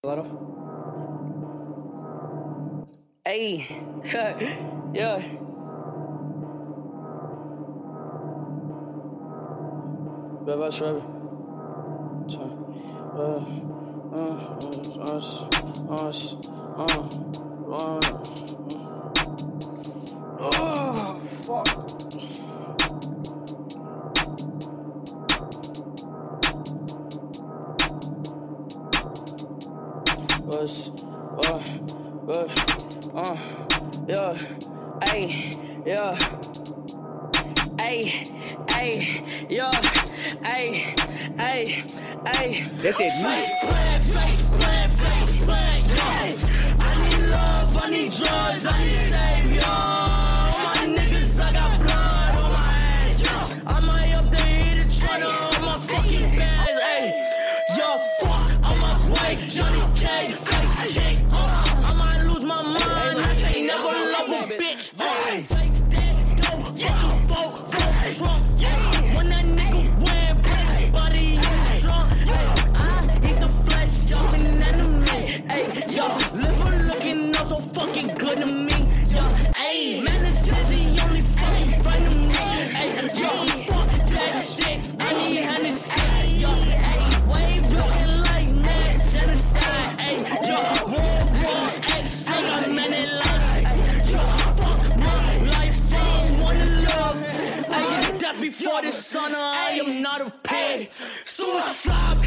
Hey, yeah. Red Vibes Forever. Oh, fuck. Yeah, ayy, yeah, ayy, yeah, ayy. That's that music. Face plant, yeah. I need love, I need drugs, I need savior. All my niggas, I got blood on my hands. I might up there hit a trainer on my fucking fans, ayy. Yo, fuck, on my way, Johnny K, face kick. I might lose my mind, I can't never love a bitch. Face dead, go, fuck, Trump, yeah. When that nigga win, break body in the trunk, I eat the flesh off an enemy, ayy, yo. Liver looking all so fucking good to me, yo, ayy. Man, this is the only fucking friend of me, ayy, yo. Fuck that shit, I need Hennessy, yo, ayy. Wave looking like mass genocide, ayy, yo. World War X, I got men in life, ayy, yo. Fuck my life, I don't wanna love, ayy. That before this son, I am not a pig. So I fly